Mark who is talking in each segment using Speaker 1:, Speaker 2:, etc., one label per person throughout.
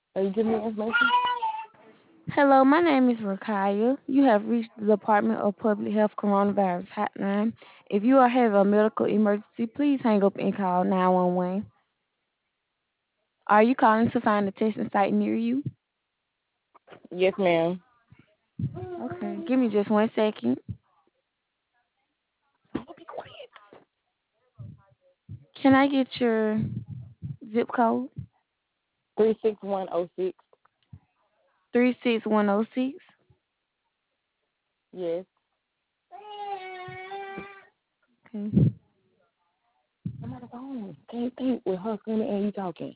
Speaker 1: Are you giving me information?
Speaker 2: Hello, my name is Rakaya. You have reached the Department of Public Health Coronavirus Hotline. If you are having a medical emergency, please hang up and call 911. Are you calling to find a testing site near you?
Speaker 1: Yes, ma'am.
Speaker 2: Okay, give me just 1 second. Can I get your zip code?
Speaker 1: 36106.
Speaker 2: 36106.
Speaker 1: Yes.
Speaker 2: Okay.
Speaker 1: I'm on the phone. Can't think with her screaming and you talking.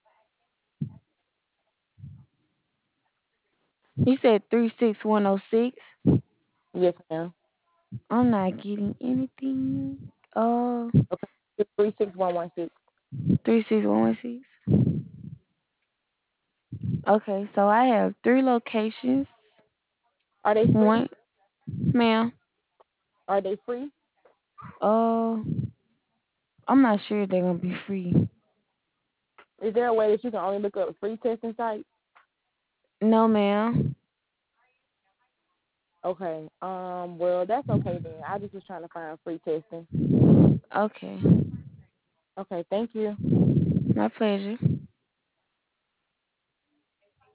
Speaker 2: You said 36106.
Speaker 1: Yes, ma'am.
Speaker 2: I'm not getting anything.
Speaker 1: Okay. 36116.
Speaker 2: 36116. Okay, so I have three locations.
Speaker 1: Are they free?
Speaker 2: One, ma'am.
Speaker 1: Are they free?
Speaker 2: Uh, I'm not sure they're gonna be free.
Speaker 1: Is there a way that you can only look up free testing sites?
Speaker 2: No, ma'am.
Speaker 1: Okay. Well, that's okay then. I just was trying to find free testing.
Speaker 2: Okay,
Speaker 1: Okay. Thank you.
Speaker 2: my pleasure.